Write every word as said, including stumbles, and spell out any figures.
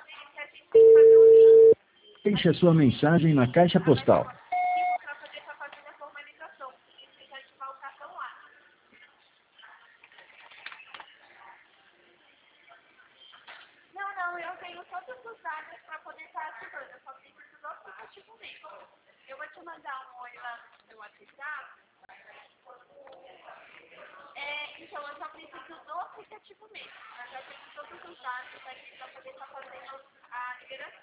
Deixe a sua mensagem na caixa postal. Para poder estar fazendo a formalização. Precisa ativar o cartão lá. Não, não, eu tenho todos os dados para poder estar ativando. Eu só preciso do aplicativo mesmo. Eu vou te mandar um oi lá no WhatsApp. É, então, eu só preciso do aplicativo mesmo. Eu já tenho todos os dados aqui para poder estar fazendo a liberação.